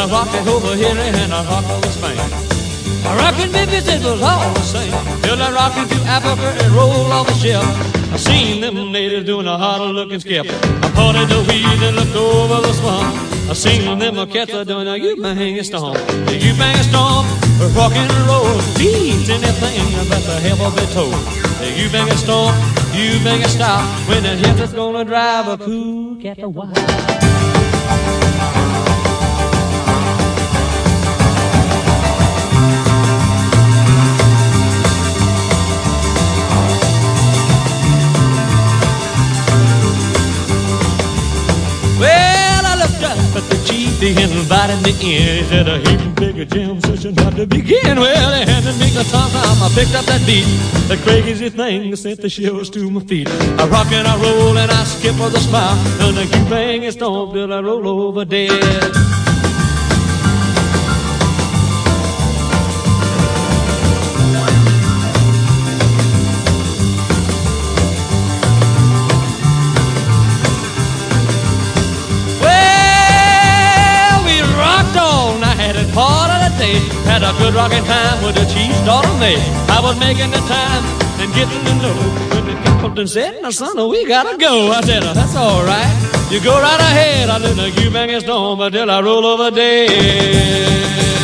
I rock it over here and I rock over Spain. I rockin' Memphis, it was all the same. Till I rockin' to Africa and roll off the ship. I seen them natives doing a hard-looking skip. I parted the weed and looked over the swamp. I seen them cats doing a you-bang stomp. The you-bang stomp, rock and roll, beats anything that's a hell of a toe. The you-bang stomp, you-bang stop. When the hip is gonna drive a cool cat wild. But the chief, he invited me in. He said, he can pick a jam session how to begin. Well, they handed me the tom-tom. I picked up that beat. The crazy thing sent the shivers to my feet. I rock and I roll and I skip with a smile. And the you-bang and stomp till I roll over dead. Part of the day, had a good rockin' time with the chief's daughter May. I was making the time and getting to know. When the captain said, "Now son, we gotta go," I said, "That's all right. You go right ahead. I did the you-bang and stomp until I roll over dead."